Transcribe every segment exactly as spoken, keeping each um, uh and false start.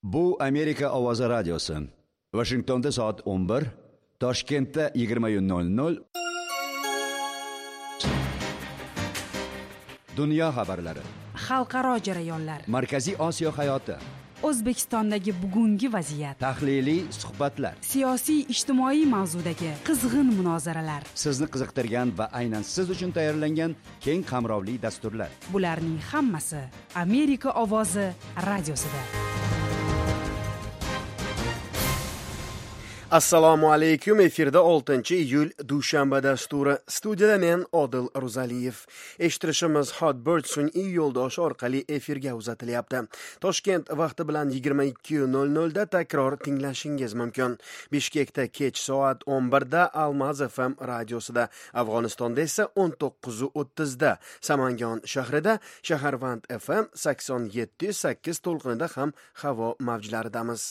Bu Amerika Ovozi radiosi. Washingtonda soat o'n bir, Toshkentda yigirma nol nol. Dunyo xabarlari. Xalqaro jarayonlar. Markaziy Osiyo hayoti. O'zbekistondagi bugungi vaziyat. Tahliliy suhbatlar. Siyosiy ijtimoiy mavzudagi qizg'in munozaralar. Sizni qiziqtirgan va aynan siz uchun tayyorlangan keng qamrovli dasturlar. Bularning hammasi Amerika Ovozi radiosida. Assalomu alaykum. Efirda oltinchi iyul dushanba dasturi. Studiyada men Odil Ro'zaliyev. Eshittirishimiz Hotbird sun'iy yo'ldosh orqali efirga uzatilyapti. Toshkent vaqti bilan yigirma ikki nol nol da takror tinglashingiz mumkin. Bishkekda kech soat o'n bir da Almaz F M radiosida, Afg'onistonda esa o'n to'qqiz o'ttiz da, Samangon shahrida Shaharvand F M sakson yetti sakkiz to'lqinida ham havo mavjlaridamiz.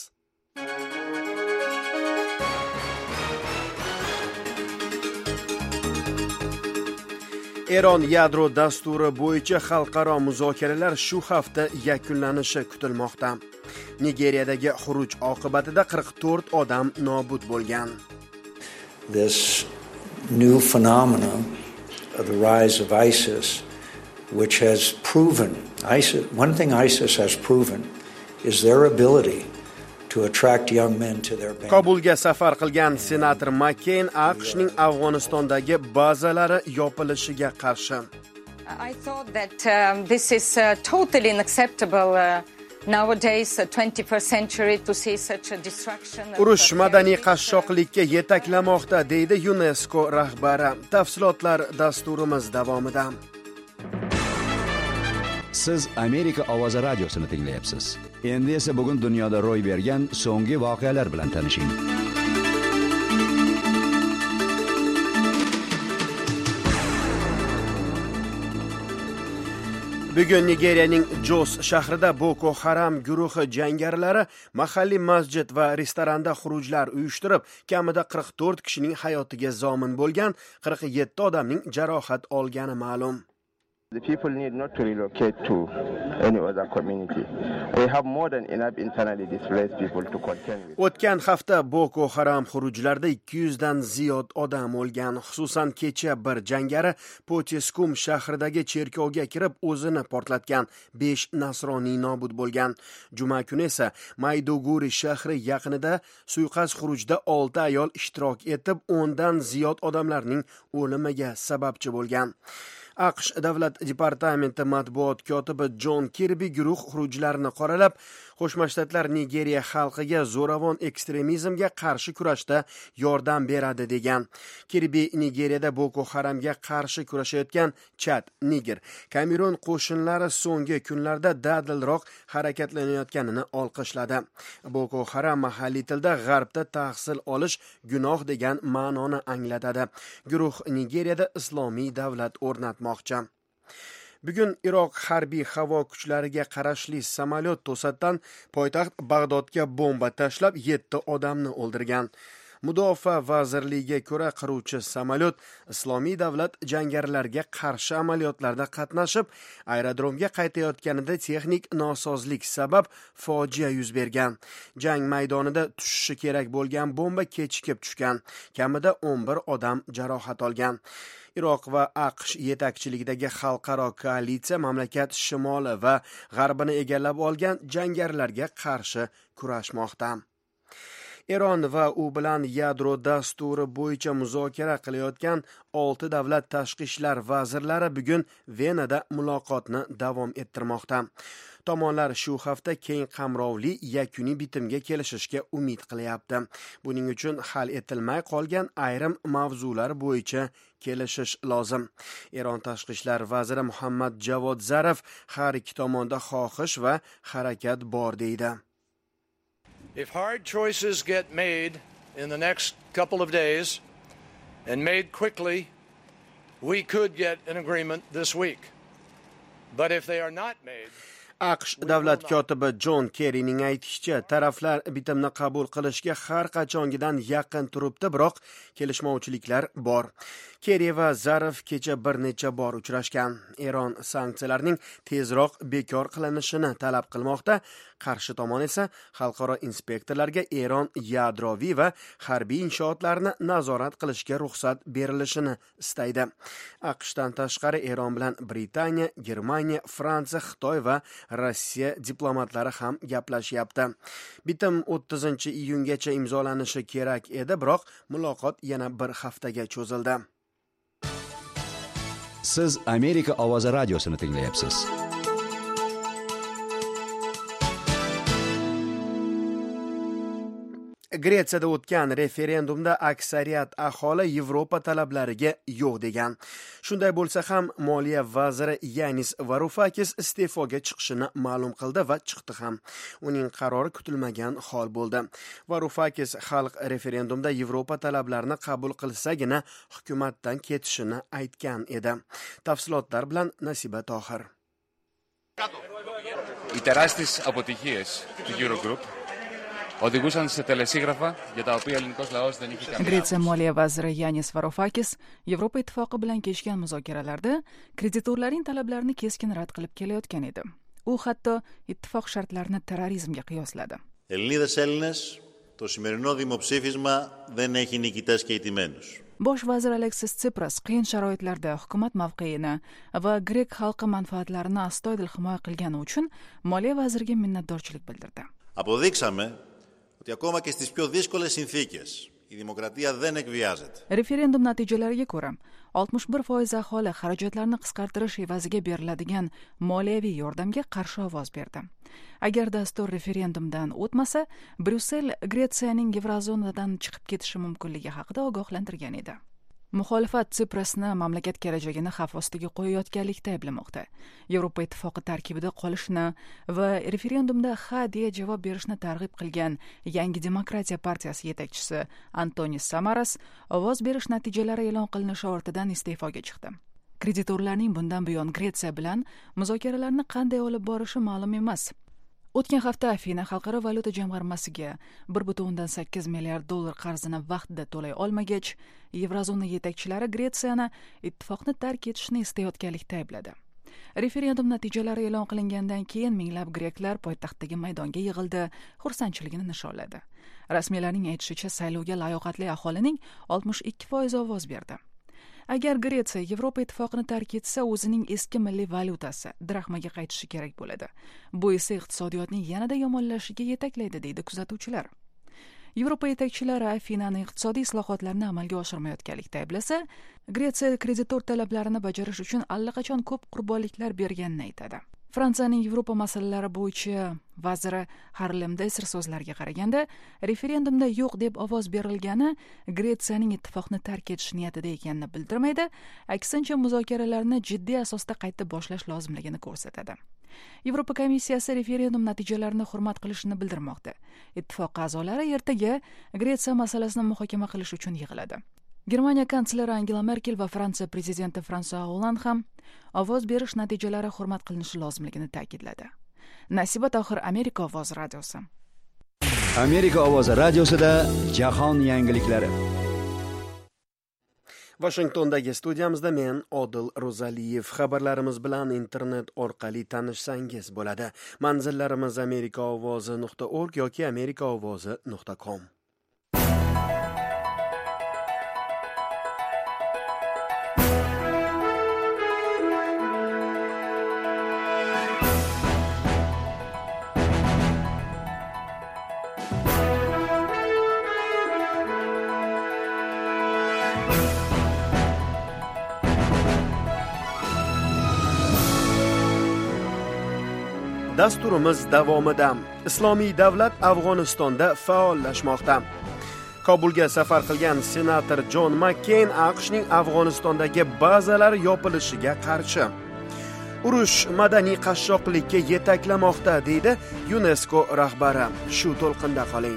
Eron yadro dasturi bo'yicha xalqaro muzokaralar shu hafta yakunlanishi kutilmoqda. Nigeriyadagi xuruj oqibatida qirq to'rt odam nobud bo'lgan. This new phenomenon of the rise of ISIS, which has proven, ISIS, one thing ISIS has proven is their ability to attract young men to their band. Kobulga safar qilgan senator McCain AQShning Afg'onistondagi bazalari yopilishiga qarshi. I thought that um, this is uh, totally unacceptable uh, nowadays, uh, twenty-first century, to see such a destruction. Urush madaniy qashshoqlikka yetaklamoqda, deydi UNESCO rahbari. Tafsilotlar dasturimiz davomida. Siz Amerika Ovozi radiosini tinglayapsiz. Endi esa bugun dunyoda ro'y bergan so'nggi voqealar bilan tanishing. Bugun Nigeriyaning Jos shahrida Boko Haram guruhi jangarilari mahalliy masjid va restoranda xurujlar uyushtirib, kamida qirq to'rt kishining hayotiga zomin bo'lgan, qirq yetti odamning jarohat olgani ma'lum. The people need not to relocate to any other community. We have more than enough internally displaced people to contend with. O'tgan hafta Boko Haram xurujlarida ikki yuz dan ziyod odam o'lgan. Xususan kecha bir jangari Poteskum shahridagi cherkovga kirib o'zini portlatgan, besh nasroniy nobud bo'lgan. Juma kuni esa Mayduguri shahri yaqinida suiqasd xurujda olti ayol ishtirok etib, o'n dan ziyod odamlarning o'limiga sababchi bo'lgan. AQSh davlat departamenti matbuot kotibi Jon Kirbi guruh xurujlarini qoralab, Qo'shma Shtatlar Nigeriya xalqiga zo'ravon ekstremizmga qarshi kurashda yordam beradi degan. Kirbi Nigeriyada Boko Haramga qarshi kurashayotgan Chad, Niger, Kamerun qo'shinlari so'nggi kunlarda dadilroq harakatlanayotganini olqishladi. Boko Haram mahalliy tilda g'arbda tahsil olish gunoh degan ma'noni anglatadi. Guruh Nigeriyada islomiy davlat o'rnatmoqchi. Bugun Iroq harbiy havo kuchlariga qarashli samolyot to'satdan poytaxt Bag'dodga bomba tashlab yetti odamni o'ldirgan. Mudofaa vazirligiga ko'ra, qiruvchi samolyot islomiy davlat jangarilariga qarshi amaliyotlarda qatnashib, aerodromga qaytayotganida texnik nosozlik sabab fojia yuz bergan. Jang maydonida tushishi kerak bo'lgan bomba kechikib tushgan. Kamida o'n bir odam jarohat olgan. Iroq va AQSh yetakchiligidagi xalqaro koalitsiya mamlakat shimoli va g'arbini egallab olgan jangarilarga qarshi kurashmoqda. Eron va u bilan yadro dasturi bo'yicha muzokara qilayotgan olti davlat tashqi ishlar vazirlari bugun Venada muloqotni davom ettirmoqda. Tomonlar shu hafta keng qamrovli yakuniy bitimga kelishishga umid qilyapti. Buning uchun hal etilmay qolgan ayrim mavzular bo'yicha kelishish lozim. Eron tashqi ishlar vaziri Muhammad Javod Zarif har ikki tomonda xohish va harakat bor deydi. If hard choices get made in the next couple of days and made quickly, we could get an agreement this week. But if they are not made, AQSh davlat kotibi Jon Kerrining aytishicha, taraflar bitimni qabul qilishga har qachongidan yaqin turibdi, biroq kelishmovchiliklar bor. Kerri va Zarif kecha bir necha bor uchrashgan. Eron sanksiyalarning tezroq bekor qilinishini talab qilmoqda. Qarshi tomon esa xalqaro inspektorlarga Eron yadroviy va harbiy inshootlarni nazorat qilishga ruxsat berilishini istaydi. AQShdan tashqari Eron bilan Britaniya, Germaniya, Fransiya, Xitoy va Rossiya diplomatlari ham gaplashyapti. Bitim o'ttizinchi iyungacha imzolanishi kerak edi, biroq muloqot yana bir haftaga cho'zildi. Siz Amerika ovozi radiosini tinglayapsiz. Gretsiyada o'tgan referendumda aksariyat aholi Yevropa talablariga yo'q degan. Shunday bo'lsa ham moliya vaziri Yanis Varoufakis iste'foga chiqishini ma'lum qildi va chiqdi ham. Uning qarori kutilmagan hol bo'ldi. Varoufakis xalq referendumda Yevropa talablarini qabul qilsagina hukumatdan ketishini aytgan edi. Tafsilotlar bilan Nasiba Tohir. Οι τεράστιες αποτυχίες του Eurogroup οδηγούσαν σε τελεσίγραφα για τα οποία ο ελληνικός λαός δεν είχε καμία. Gretsiya moliya vaziri Yanis Varoufakis Yevropa ittifoqi bilan kechgan muzokaralarda kreditorlarning talablarini keskin rad qilib kelayotgan edi. U hatto ittifoq shartlarini terrorizmga qiyosladi. Ελληνίδες Έλληνες, το σημερινό δημοψήφισμα δεν έχει νικητές και ηττημένους. Bosh vazir Alexis Tsipras qiyin sharoitlarda hukumat mavqeini va grek xalqi manfaatlarini astoydil himoya qilgani uchun moliya vaziriga minnatdorchilik bildirdi. Αποδείξαμε ότι ακόμα και στις πιο δύσκολες συνθήκες η δημοκρατία δεν εκβιάζεται. Referendum natijalariga ko'ra oltmish bir foiz aholi xarajatlarni qisqartirish evaziga beriladigan moliyaviy yordamga qarshi ovoz berdi. Agar dastur referendumdan o'tmasa, Bryussel Gretsiyaning Yevrozonadan chiqib ketishi mumkinligi haqida ogohlantirgan edi. Muxolifat Tsiprasni mamlakat kelajagini xavf ostiga qo'yayotganlikda ayblamoqda. Yevropa ittifoqi tarkibida qolishni va referendumda ha deya javob berishni targ'ib qilgan Yangi demokratiya partiyasi yetakchisi Antonis Samaras ovoz berish natijalari e'lon qilinishi ortidan iste'foga chiqdi. Kreditorlarning bundan buyon Gretsiya bilan muzokaralarni qanday olib borishi ma'lum emas. O'tgan hafta Afina Xalqaro valyuta jamg'armasiga bir butun o'ndan sakkiz milliard dollar qarzini vaqtida to'lay olmagach, Yevrozona yetakchilari Gretsiyani ittifoqni tark etishni istayotganlikda aybladi. Referendum natijalari e'lon qilingandan keyin minglab greklar poytaxtdagi maydonga yig'ildi, xursandchiligini nishonladi. Rasmiylarning aytishicha, saylovga layoqatli aholining oltmish ikki foiz ovoz berdi. Agar Gretsiya Yevropa ittifoqini tark etsa, o'zining eski milliy valyutasi drahmaga qaytishi kerak bo'ladi. Bu esa iqtisodiyotning yanada yomonlashishiga yetaklaydi, deydi kuzatuvchilar. Yevropa yetakchilari Afinani iqtisodiy islohotlarni amalga oshirmayotganlikda ayblasa, Gretsiya kreditor talablarini bajarish uchun allaqachon ko'p qurbonliklar berganini aytadi. Fransiyaning Yevropa masalalari bo'yicha vaziri Harlem Desir so'zlariga qaraganda, referendumda yo'q deb ovoz berilgani Gretsiyaning ittifoqni tark etish niyatida ekanini bildirmaydi, aksincha muzokaralarni jiddiy asosda qayta boshlash lozimligini ko'rsatadi. Yevropa komissiyasi referendum natijalarini hurmat qilishini bildirmoqda. Ittifoq a'zolari ertaga Gretsiya masalasini muhokama qilish uchun yig'iladi. Germaniya kansleri Angela Merkel va Fransiya prezidenti François Hollande ham ovoz berish natijalari hurmat qilinishi lozimligini ta'kidladi. Nasiba Tohir, Amerika ovozi radiosi. Amerika ovozi radiosida jahon yangiliklari. Washingtondagi studiyamizda men Odil Ro'zaliyev. Xabarlarimiz bilan internet orqali tanishsangiz bo'ladi. Manzillarimiz amerika ovozi nuqta org yoki amerika ovozi nuqta com. Dasturimiz davomida Islomiy davlat Afg'onistonda faollashmoqda. Kobulga safar qilgan senator Jon Makkeyn AQShning Afg'onistondagi bazalari yopilishiga qarshi. Urush madaniy qashshoqlikka yetaklamoqda, deydi UNESCO rahbari. Shu to'lqinda qoling.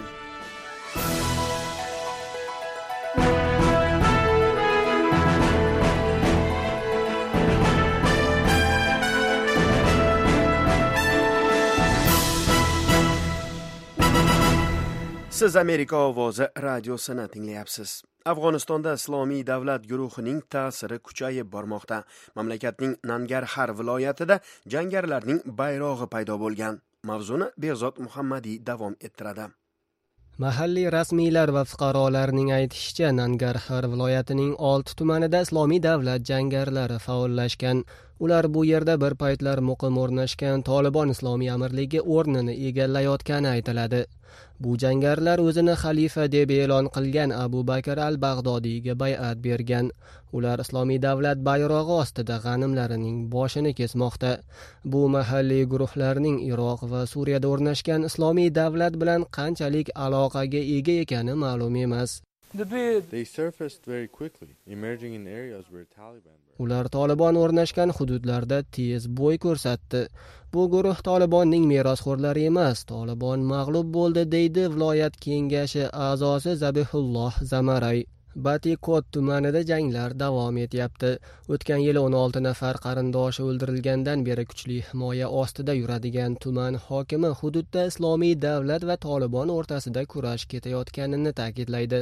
Siz Amerika ovozi radiosini tinglayapsiz. Afg'onistonda Islomiy davlat guruhining ta'siri kuchayib bormoqda. Mamlakatning Nangarhar viloyatida jangarilarning bayrog'i paydo bo'lgan. Mavzuni Behzod Muhammadiy davom ettiradi. Mahalliy rasmiylar va fuqarolarning aytishicha, Nangarxar viloyatining olti tumanida Islomiy davlat jangarilari faollashgan. Ular bu yerda bir paytlar muqim o'rnashgan Tolibon islomiy amirligi o'rnini egallayotgani aytiladi. Bu jangarilar o'zini xalifa deb e'lon qilgan Abu Bakr al-Bag'dodiyga bay'at bergan. Ular Islomiy davlat bayrog'i ostida g'animlarining boshini kesmoqda. Bu mahalliy guruhlarning Iroq va Suriyada o'rnashgan Islomiy davlat bilan qanchalik aloqaga ega ekani ma'lum emas. They surfaced very quickly, emerging in areas where Taliban were. Ular Tolibon o'rnashgan hududlarda tez bo'y ko'rsatdi. Bu guruh Tolibonning merosxo'rlari emas, Tolibon mag'lub bo'ldi, deydi viloyat kengashi a'zosi Zabihulloh Zamaray. Batikot tumanida janglar davom etyapti. O'tgan yili o'n olti nafar qarindoshi o'ldirilgandan beri kuchli himoya ostida yuradigan tuman hokimi hududda Islomiy davlat va Tolibon o'rtasida kurash ketayotganini ta'kidlaydi.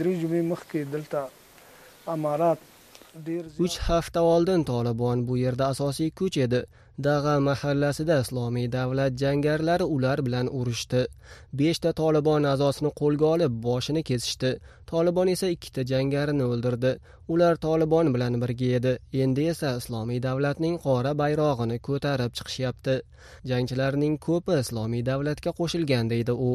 uch hafta oldin Tolibon bu yerda asosiy kuch edi. Dag'a mahallasida Islomiy davlat jangarilari ular bilan urushdi. beshta Tolibon a'zosini qo'lga olib, boshini kesishdi. Tolibon esa ikkita jangarini o'ldirdi. Ular Tolibon bilan birga edi. Endi esa Islomiy davlatning qora bayrog'ini ko'tarib chiqishyapti. Jangchilarning ko'pi Islomiy davlatga qo'shilgan, deydi u.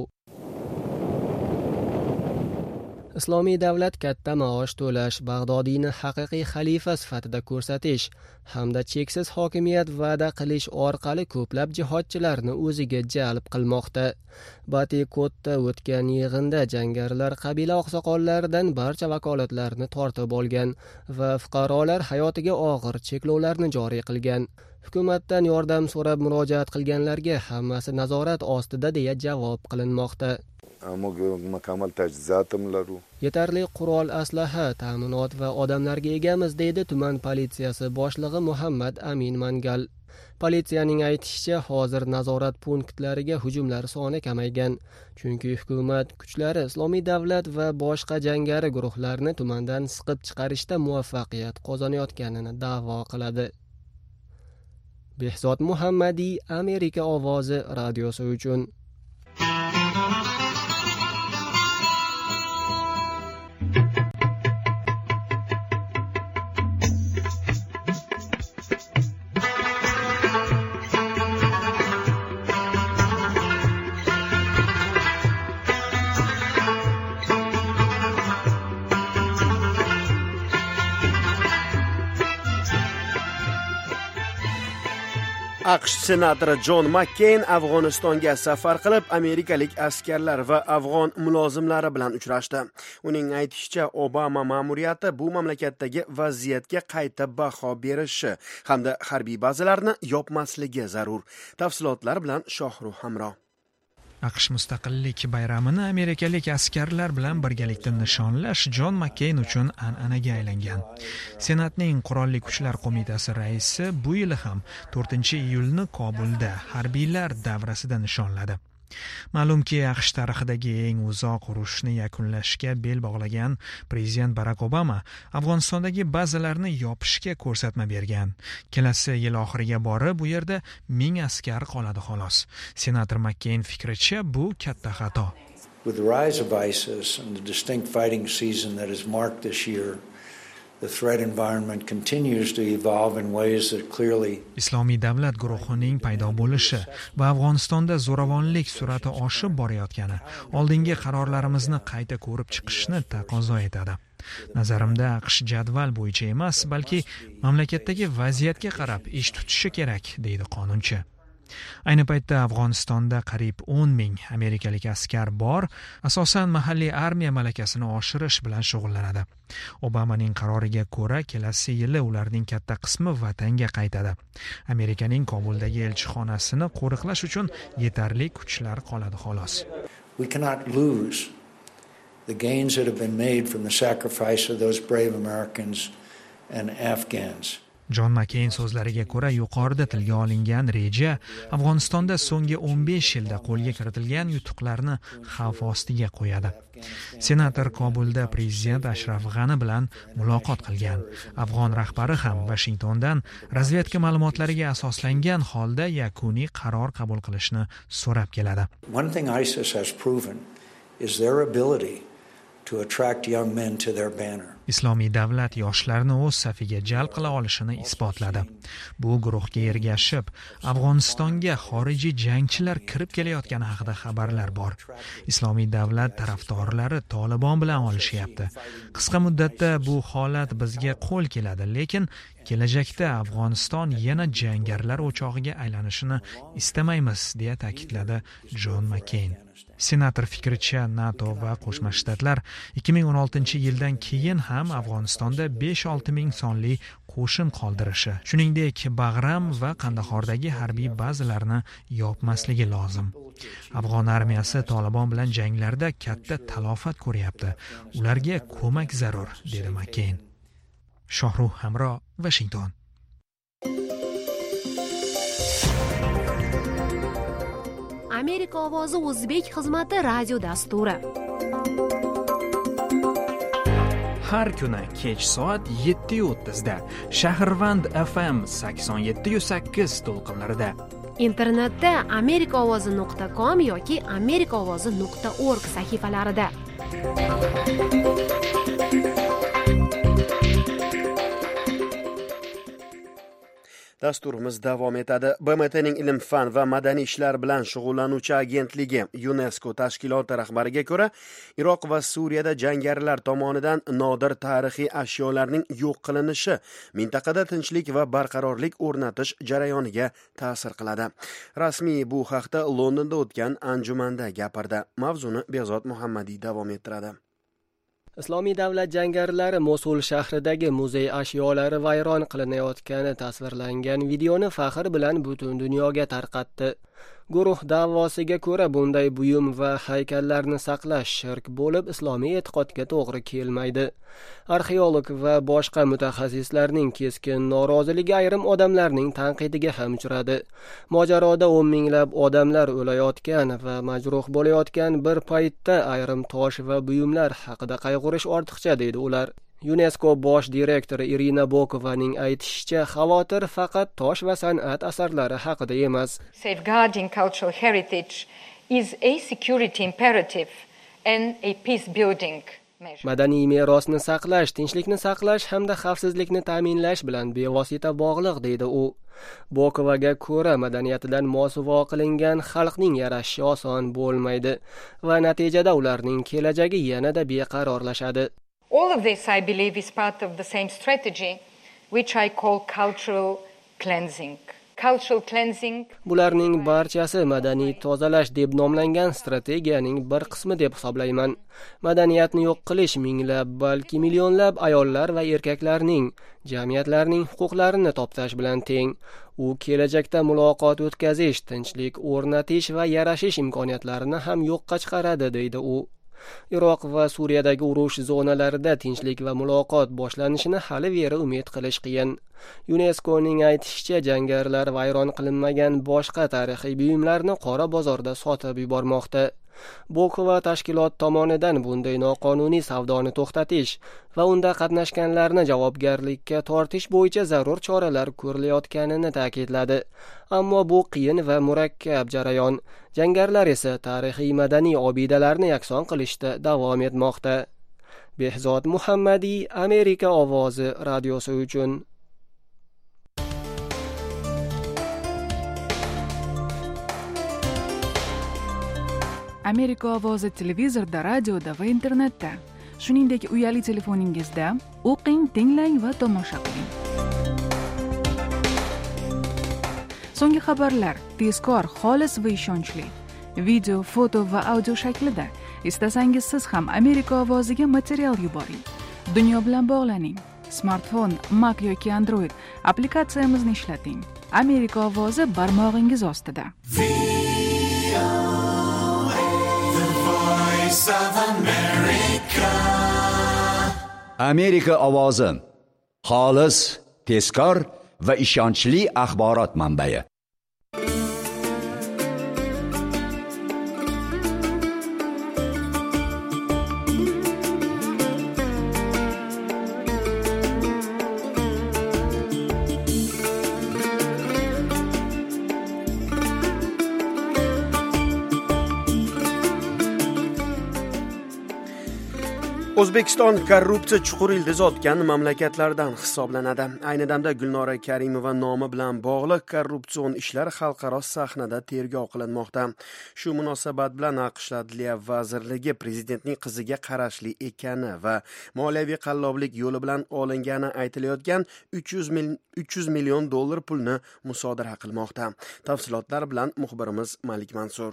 Islomiy davlat katta maosh to'lash, Bag'dodiyni haqiqiy xalifa sifatida ko'rsatish hamda cheksiz hokimiyat va'da qilish orqali ko'plab jihodchilarni o'ziga jalb qilmoqda. Batikotda o'tgan yig'inda jangarilar qabila oqsoqollaridan barcha vakolatlarni tortib olgan va fuqarolar hayotiga og'ir cheklovlarni joriy qilgan. Hukumatdan yordam so'rab murojaat qilganlarga hammasi nazorat ostida deya javob qilinmoqda. Yetarli qurol, aslaha, ta'minot va odamlarga egamiz, deydi tuman politsiyasi boshlig'i Muhammad Amin Mangal. Politsiyaning aytishicha, hozir nazorat punktlariga hujumlar soni kamaygan, chunki hukumat kuchlari Islomiy davlat va boshqa jangari guruhlarni tumandan siqib chiqarishda muvaffaqiyat qozonayotganini da'vo qiladi. Behzod Muhammadiy, Amerika ovozi radiosi uchun. AQSh senatori Jon Makkeyn Afg'onistonga safar qilib, amerikalik askarlar va afg'on mulozimlari bilan uchrashdi. Uning aytishicha, Obama ma'muriyati bu mamlakatdagi vaziyatga qayta baho berishi hamda harbiy bazalarni yopmasligi zarur. Tafsilotlar bilan Shohruh Hamro. AQSh mustaqillik bayramini amerikalik askarlar bilan birgalikda nishonlash Jon Makkeyn uchun an'anaga aylangan. Senatning Qurolli Kuchlar qo'mitasi raisi bu yil ham to'rtinchi iyulni Kobulda harbiylar davrasida nishonladi. Ma'lumki, AQSh tarixidagi eng uzoq urushni yakunlashga bel bog'lagan prezident Barack Obama Afg'onistondagi bazalarni yopishga ko'rsatma bergan. Kelasi yil oxiriga borib bu yerda ming askar qoladi xolos. Senator Makkeyn fikricha, bu katta xato. With the rise of ISIS and the distinct fighting season that is marked this year, the threat environment continues to evolve in ways that clearly Islomiy davlat guruhining paydo bo'lishi va Afg'onistonda zo'ravonlik sur'ati oshib borayotgani oldingi qarorlarimizni qayta ko'rib chiqishni taqozo etadi. Nazarimda AQSh jadval bo'yicha emas, balki mamlakatdagi vaziyatga qarab ish tutishi kerak, deydi qonunchi. Ayni paytda Afg'onistonda qariyb o'n ming amerikalik askar bor, asosan mahalliy armiya malakasini oshirish bilan shug'ullanadi. Obamaning qaroriga ko'ra, kelasi yili ularning katta qismi vatanga qaytadi. Amerikaning Kobuldagi elchixonasini qo'riqlash uchun yetarli kuchlar qoladi xolos. We cannot lose the gains that have been made from the sacrifice of those brave Americans and Afghans. Jon Makkeyn so'zlariga ko'ra, yuqorida tilga olingan reja Afg'onistonda so'nggi o'n besh yilda qo'lga kiritilgan yutuqlarni xavf ostiga qo'yadi. Senator Kobulda prezident Ashraf G'ani bilan muloqot qilgan. Afg'on rahbari ham Washingtondan razvedka ma'lumotlariga asoslangan holda yakuniy qaror qabul qilishni so'rab keladi. One thing ISIS has proven is their ability to attract young men to their banner. Islomiy davlat yoshlarni o'z safiga jalb qila olishini isbotladi. Bu guruhga ergashib, Afg'onistonga xorijiy jangchilar kirib kelayotgani haqida xabarlar bor. Islomiy davlat tarafdorlari Tolibon bilan olishyapti. Qisqa muddatda bu holat bizga qo'l keladi, lekin kelajakda Afg'oniston yana jangarilar o'chog'iga aylanishini istamaymiz, deya ta'kidladi Jon Makkeyn. Senator fikricha, NATO va Qo'shma Shtatlar ikki ming o'n oltinchi yildan keyin ham Afg'onistonda besh olti ming sonli qo'shin qoldirishi, shuningdek Bag'ram va Qandahordagi harbiy bazalarni yopmasligi lozim. Afg'on armiyasi Tolibon bilan janglarda katta talofat ko'ryapti. Ularga ko'mak zarur, dedi Makkeyn. Shohruh Hamro, Washington. Amerika ovozi o'zbek xizmati radio dasturi. Har kuni kech soat yetti o'ttiz da Shahrvand F M sakson yetti sakkiz to'lqinlarida. Internetda amerika ovozi nuqta com yoki amerika ovozi nuqta org sahifalarida. Dasturimiz davom etadi. B M T'ning ilm fan va madaniy ishlar bilan shug'ullanuvchi agentligi UNESCO tashkiloti rahbariga ko'ra, Iroq va Suriyada jangarilar tomonidan nodir tarixiy ashyolarning yo'q qilinishi mintaqada tinchlik va barqarorlik o'rnatish jarayoniga ta'sir qiladi. Rasmiy bu haqda Londonda o'tgan anjumanda gapirdi. Mavzuni Behzod Muhammadiy davom ettiradi. Islomiy davlat jangarilari Mosul shahridagi muzey ashyolari vayron qilinayotgani tasvirlangan videoni faxr bilan butun dunyoga tarqatdi. Guruh da'vosiga ko'ra bunday buyum va haykallarni saqlash shirk bo'lib, islomiy e'tiqodga to'g'ri kelmaydi. Arxeolog va boshqa mutaxassislarning keskin noroziligi ayrim odamlarning tanqidiga ham uchradi. Mojaroda o'n minglab odamlar o'layotgan va majruh bo'layotgan bir paytda ayrim tosh va buyumlar haqida qayg'urish ortiqcha, deydi ular. UNESCO bosh direktori Irina Bokovaning aytishicha, xavotir faqat tosh va san'at asarlari haqida emas. Safeguarding cultural heritage is a security imperative and a peace building measure. Madaniy merosni saqlash, tinchlikni saqlash hamda xavfsizlikni ta'minlash bilan bevosita bog'liq, deydi u. Bokovaga ko'ra, madaniyatidan mosuvo qilingan xalqning yarashishi oson bo'lmaydi va natijada ularning kelajagi yanada beqarorlashadi. All of this, I believe, is part of the same strategy, which I call cultural cleansing. Cultural cleansing. Bularning barchasi madaniy tozalash deb nomlangan strategiyaning bir qismi deb hisoblayman. Madaniyatni yo'q qilish minglab, balki millionlab ayollar va erkaklarning, jamiyatlarning huquqlarini toptash bilan teng. U kelajakda muloqot o'tkazish, tinchlik o'rnatish va yarashish imkoniyatlarini ham yo'qqa chiqaradi, deydi u. Iroq va Suriyadagi urush zonalarida tinchlik va muloqot boshlanishini hali veri umid qilish qiyin. UNESCOning aytishicha, jangarilar vayron qilinmagan boshqa tarixiy buyumlarni qora bozorda sotib yubormoqda. Bokova tashkilot tomonidan bunday noqonuniy savdoni to'xtatish va unda qatnashganlarni javobgarlikka tortish bo'yicha zarur choralar ko'rilayotganini ta'kidladi. Ammo bu qiyin va murakkab jarayon. Jangarilar esa tarixiy madaniy obidalarni yakson qilishda davom etmoqda. Behzod Muhammadiy, Amerika ovozi radiosi uchun. Amerika ovozi televizorda, radioda va internetda, shuningdek uyali telefoningizda o'qing, tinglang va tomosha qiling. So'nggi xabarlar tezkor, xolis va ishonchli. Video, foto va audio shaklida. Istasangiz siz ham Amerika ovoziga material yuboring. Dunyo bilan bog'laning. Smartfon, Mac yoki Android applikatsiyamizni ishlating. Amerika ovozi barmog'ingiz ostida. Amerika ovozi xolis, tezkor va ishonchli axborot manbai. O'zbekiston korrupsiya chuqur ildiz otgan mamlakatlardan hisoblanadi. Ayni damda Gulnora Karimova nomi bilan bog'liq korrupsion ishlar xalqaro sahnada tergov qilinmoqda. Shu munosabat bilan AQSh Adliya vazirligi prezidentning qiziga qarashli ekani va moliyaviy qalloblik yo'li bilan olingani aytilayotgan uch yuz million dollar pulni musodara qilmoqda. Tafsilotlar bilan muxbirimiz Malik Mansur.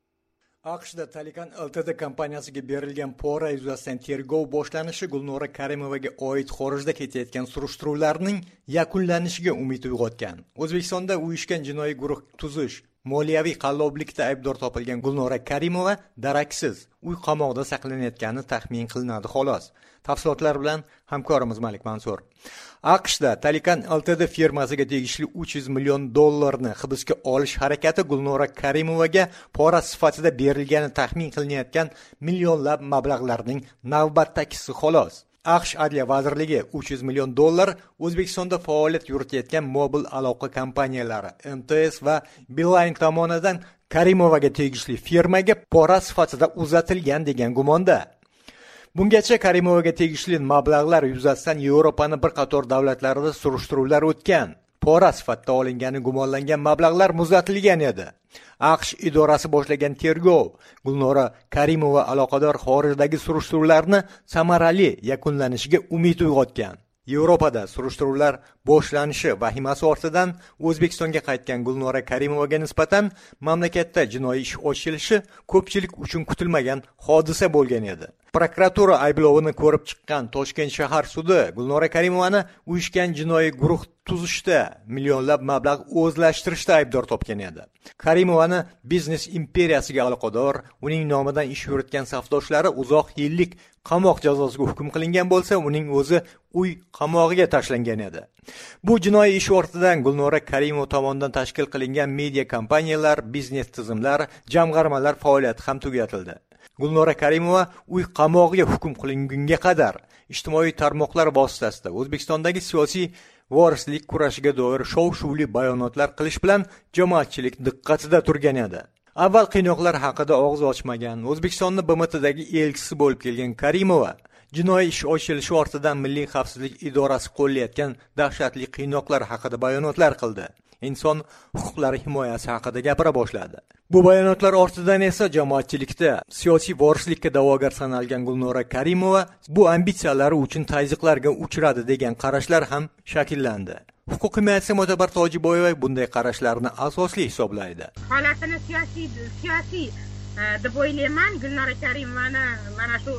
AQShda Talikan L T D kompaniyasiga berilgan pora yuzasidan tergov boshlanishi Gulnora Karimovaga oid xorijda ketayotgan surishtiruvlarning yakunlanishiga umid uyg'otgan. O'zbekistonda uyushgan jinoiy guruh tuzish, moliyaviy qalloblikda aybdor topilgan Gulnora Karimova daraksiz uy qamoqda saqlanayotgani taxmin qilinadi xolos. Tafsilotlar bilan hamkorimiz Malik Mansur. AQShda Talikan L T D firmasiga tegishli uch yuz million dollarni hibsga olish harakati Gulnora Karimovaga pora sifatida berilgani taxmin qilinayotgan millionlab mablag'larning navbatdagisi xolos. AQSh Adliya vazirligi uch yuz million dollar O'zbekistonda faoliyat yuritayotgan mobil aloqa kompaniyalari M T S va Beeline tomonidan Karimovaga tegishli firmaga pora sifatida uzatilgan degan gumonda. Bungacha Karimovaga tegishli mablag'lar yuzasidan Yevropaning bir qator davlatlarida surishtiruvlar o'tgan. Pora sifatida olingani gumonlangan mablag'lar muzlatilgan edi. AQSh idorasi boshlagan tergov Gulnora Karimova aloqador xorijdagi surishtiruvlarni samarali yakunlanishiga umid uyg'otgan. Yevropada surishtiruvlar boshlanishi vahimasi ortidan O'zbekistonga qaytgan Gulnora Karimovaga nisbatan mamlakatda jinoiy ish ochilishi ko'pchilik uchun kutilmagan hodisa bo'lgan edi. Prokuratura ayblovini ko'rib chiqqan Toshkent shahar sudi Gulnora Karimovani uyushgan jinoiy guruh tuzishda millionlab mablag' o'zlashtirishda aybdor topgan edi. Karimovani biznes imperiyasiga aloqador, uning nomidan ish yuritgan safdoshlari uzoq yillik qamoq jazosiga hukm qilingan bo'lsa, uning o'zi uy qamog'iga tashlangan edi. Bu jinoiy ish ortidan Gulnora Karimova tomonidan tashkil qilingan media kompaniyalar, biznes tizimlar, jamg'armalar faoliyati ham tugatildi. Gulnora Karimova uy qamog'iga hukm qilingunga qadar ijtimoiy tarmoqlar vositasida O'zbekistondagi siyosiy vorislik kurashiga doir shov-shuvli bayonotlar qilish bilan jamoatchilik diqqatida turgan edi. Avval qiynoqlar haqida og'iz ochmagan, O'zbekistonni B M Tdagi elchisi bo'lib kelgan Karimova jinoiy ish ochilishi ortidan Milliy xavfsizlik idorasi qo'llayotgan dahshatli qiynoqlar haqida bayonotlar qildi. Inson huquqlari himoyasi haqida gapira boshladi. Bu bayonotlar ortidan esa jamoatchilikda siyosiy vorislikka da'vogar sanalgan Gulnora Karimova bu ambitsiyalari uchun tazyiqlarga uchradi degan qarashlar ham shakllandi. Huquq himoyachisi Mo'tabar Tojiboyeva bunday qarashlarni asosli hisoblaydi. Holatini siyosiy siyosiy deb o'ylayman. Gulnora Karimovani mana shu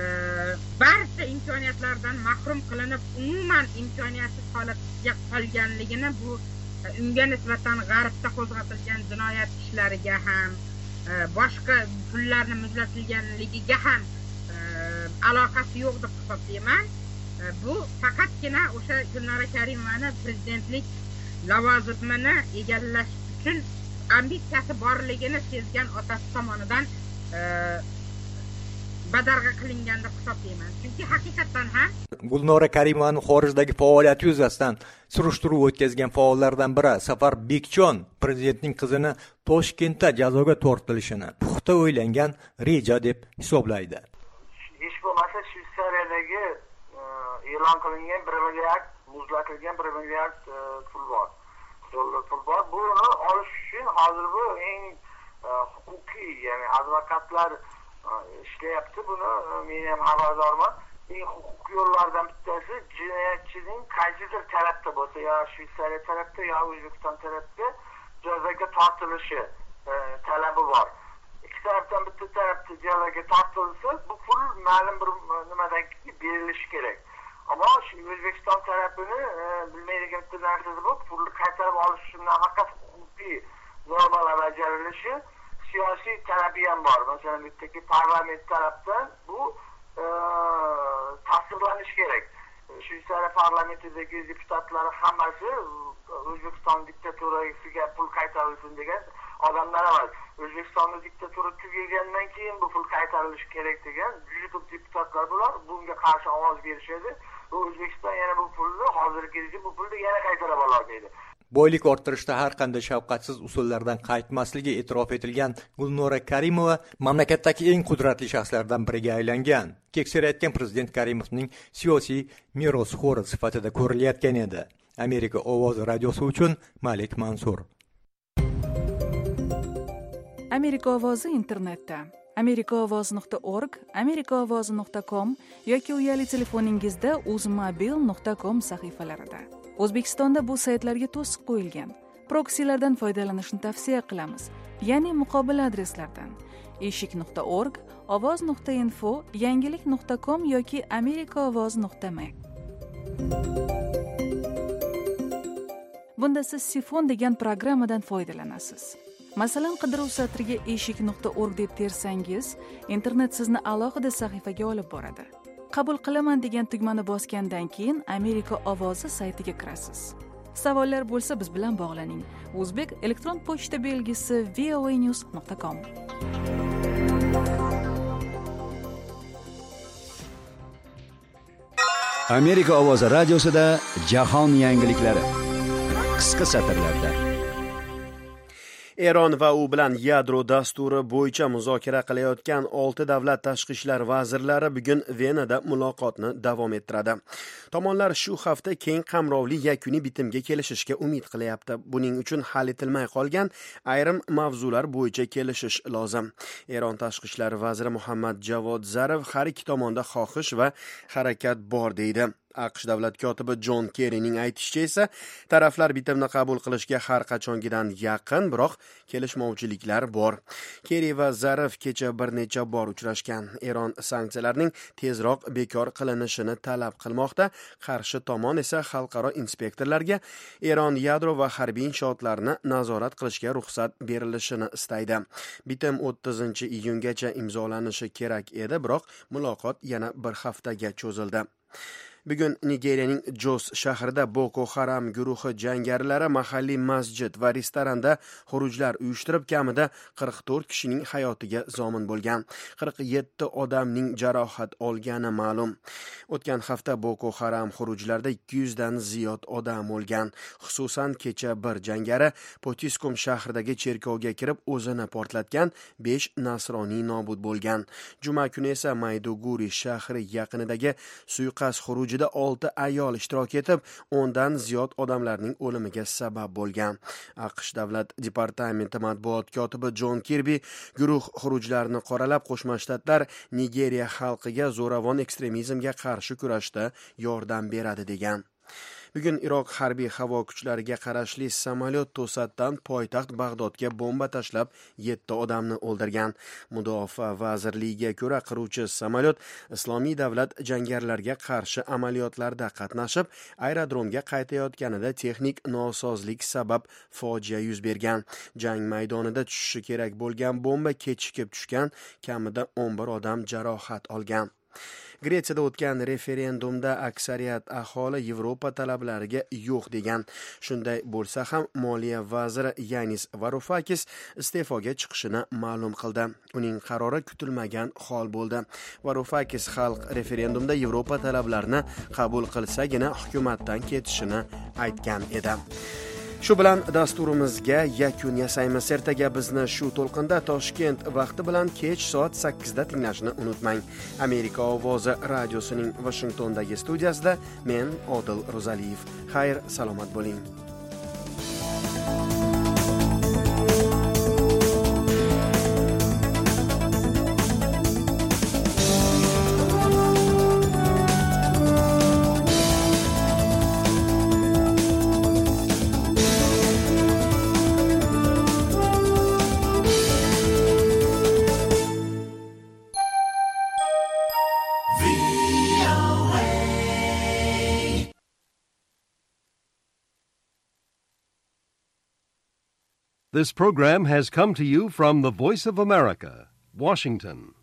barcha imkoniyatlardan mahrum qilinib, umuman imkoniyatsiz holatga qolganligini bu unga nisbatan g'arbda qo'zg'atilgan jinoyat ishlariga ham boshqa pullarni muzlatilganligiga ham aloqasi yo'q deb hisoblayman. Bu faqatgina o'sha Gulnora Karimovani prezidentlik lavozimini egallash uchun ambitsiyasi borligini sezgan otasi tomonidan badarg'a qilingan deb hisoblayman. Chunki haqiqatan ham Gulnora Karimovaning xorijdagi faoliyati yuzasidan surishtiruv o'tkazgan faollardan biri Safar Bekjon prezidentning qizini Toshkentda jazoga tortilishini puxta o'ylangan reja deb hisoblaydi. Hech bo'lmasa Shveysariyadagi e'lon qilingan bir milliard muzlatilgan bir milliard pul bor. Dollar pul bor. Buni olish uchun hozir bu eng huquqiy, ya'ni advokatlar ishlayapti. Buni men ham xabardorman. Eng huquqiy yo'llardan bittasi jinoyatchining qaysidir tarafda bo'lsa, yo Shveysariya tarafda, yo O'zbekiston tarafda jazoga tortilishi talabi bor. Ikki tarafdan bitta tarafda jazoga tortilsa, bu pul ma'lum bir nimadagi berilishi kerak. Ammo shu O'zbekiston tarafini bilmaydigan bitta narsasi bor, pulni qaytarib olish uchun nafaqat huquqiy normalar bajarilishi, siyosiy talabi ham bor. Masalan, bittaki parlament tarafdan bu tasdiqlanishi kerak. Shveysariya parlamentidagi deputatlari hammasi O'zbekiston diktaturasiga pul qaytarilsin degan odamlar emas. O'zbekistonda diktatura tugagandan keyin bu pul qaytarilishi kerak degan juda ko'p deputatlar bor. Bunga qarshi ovoz berishadi. O'zbekiston yana bu pulni hozirgi bu pulni yana qaytarib ololmaydi. Boylik orttirishda har qanday shafqatsiz usullardan qaytmasligi e'tirof etilgan Gulnora Karimova mamlakatdagi eng qudratli shaxslardan biriga aylangan. Keksayotgan prezident Karimovning siyosiy merosxo'ri sifatida ko'rilayotgan edi. Amerika ovozi radiosi uchun Malik Mansur. Amerika ovozi internetda amerikaovoz nuqta org, amerikaovozi nuqta com yoki uyali telefoningizda uzmobil nuqta com sahifalarida. O'zbekistonda bu saytlarga to'siq qo'yilgan. Proksilardan foydalanishni tavsiya qilamiz. Ya'ni muqobil adreslardan eshik nuqta org, ovoz nuqta info, yangilik nuqta com yoki amerikaovoz nuqta m. Bunda siz Sifon degan programmadan foydalanasiz. Masalan, qidiruv satriga eshik nuqta org deb tersangiz, internet sizni alohida sahifaga olib boradi. Qabul qilaman degan tugmani bosgandan keyin Amerika ovozi saytiga kirasiz. Savollar bo'lsa biz bilan bog'laning. O'zbek elektron pochta belgisi v o a news nuqta com. Amerika ovozi radiosida jahon yangiliklari qisqa satrlarda. Eron va u bilan yadro dasturi bo'yicha muzokara qilayotgan olti davlat tashqi ishlar vazirlari bugun Venada muloqotni davom ettiradi. Tomonlar shu hafta keng qamrovli yakuniy bitimga kelishishga umid qilyapti. Buning uchun hal etilmay qolgan ayrim mavzular bo'yicha kelishish lozim. Eron tashqi ishlar vaziri Muhammad Javod Zarif har ikki tomonda xohish va harakat bor deydi. AQSh davlat kotibi Jon Kerrining aytishicha esa taraflar bitimni qabul qilishga har qachongidan yaqin, biroq kelishmovchiliklar bor. Kerri va Zarif kecha bir necha bor uchrashgan. Eron sanksiyalarning tezroq bekor qilinishini talab qilmoqda. Qarshi tomon esa xalqaro inspektorlarga Eron yadro va harbiy inshootlarni nazorat qilishga ruxsat berilishini istaydi. Bitim o'ttizinchi iyungacha imzolanishi kerak edi, biroq muloqot yana bir haftaga cho'zildi. Bugun Nigeriyaning Jos shahrida Boko Haram guruhi jangarilari mahalliy masjid va restoranda xurujlar uyushtirib kamida qirq to'rt kishining hayotiga zomin bo'lgan. qirq yetti odamning jarohat olgani ma'lum. O'tgan hafta Boko Haram xurujlarida ikki yuz dan ziyod odam o'lgan. Xususan kecha bir jangari Potiskum shahridagi cherkovga kirib o'zini portlatgan, besh nasroniy nobud bo'lgan. Juma kuni esa Mayduguri shahri yaqinidagi suiqasd xuruji olti ayol ishtirok etib, o'ndan ziyod odamlarning o'limiga sabab bo'lgan. AQSh davlat departamenti matbuot kotibi Jon Kirbi guruh xurujlarini qoralab, Qo'shma Shtatlar Nigeriya xalqiga zo'ravon ekstremizmga qarshi kurashda yordam beradi degan. Bugun Iroq harbiy havo kuchlariga qarashli samolyot to'satdan poytaxt Bag'dodga bomba tashlab yetti odamni o'ldirgan. Mudofaa vazirligiga ko'ra, qiruvchi samolyot Islomiy davlat jangarilarga qarshi amaliyotlarda qatnashib, aerodromga qaytayotganida texnik nosozlik sabab fojia yuz bergan. Jang maydonida tushishi kerak bo'lgan bomba kechikib tushgan, kamida o'n bir odam jarohat olgan. Gretsiyada o'tgan referendumda aksariyat aholi Yevropa talablariga yo'q degan. Shunday bo'lsa ham moliya vaziri Yanis Varoufakis iste'foga chiqishini ma'lum qildi. Uning qarori kutilmagan hol bo'ldi. Varoufakis xalq referendumda Yevropa talablarini qabul qilsagina hukumatdan ketishini aytgan edi. Shu bilan dasturimizga yakun yasaymiz. Ertaga bizni shu to'lqinda Toshkent vaqti bilan kech soat sakkizda tinglashni unutmang. Amerika ovozi radiosining Washingtondagi studiyasida men Odil Ro'zaliyev. Xayr, salomat bo'ling. This program has come to you from the Voice of America, Washington.